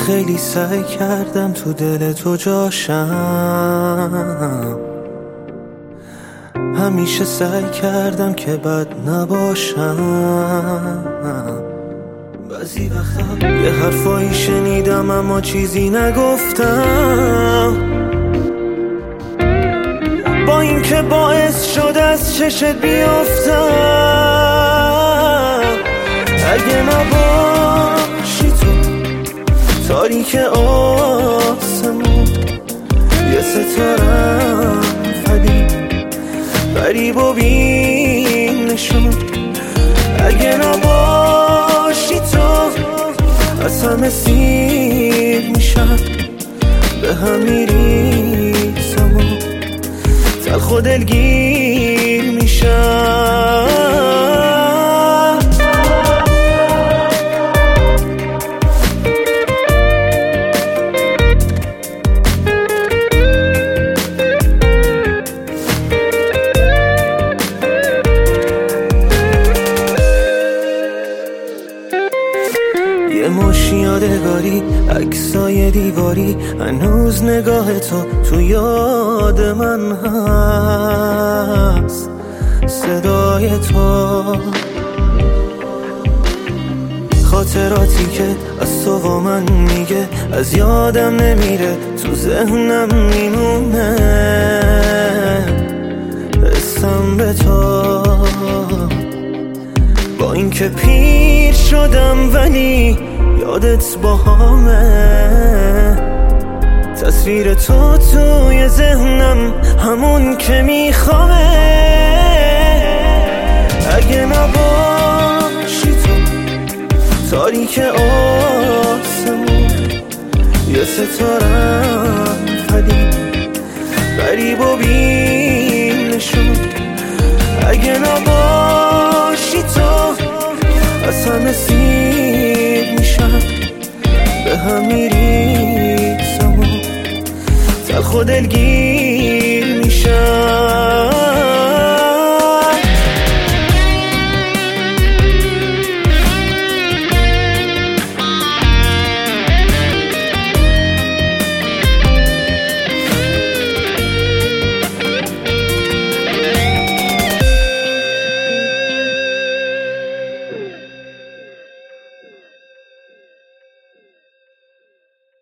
خیلی سعی کردم تو دل تو جاشم، همیشه سعی کردم که بد نباشم. بعضی وقتا یه حرفایی شنیدم اما چیزی نگفتم، با اینکه باعث شد از چشت بیافتم. اگه نباشی تو تاریک آسمون، یه ستارم غریب و بین نشون. اگه نباشی تو از همه سیر میشم، به هم میریزم و تلخ و دلگیر میشم. یه مشت یادگاری، عکسای دیواری، هنوز نگاه تو یاد من هست. صدای تو، خاطراتی که از تو با من میگه، از یادم نمیره، تو ذهنم میمونه. حسم به تو، با اینکه پیر شدم ولی یادت باهامه. تصویر تو توی ذهنم همون که میخوامه. اگه نباشی تو تاریک آسمون، یه ستارم غریب و بین نشون. اگه نباشی تو از همه سیر میشم، به هم میریزم و تلخ و دلگیر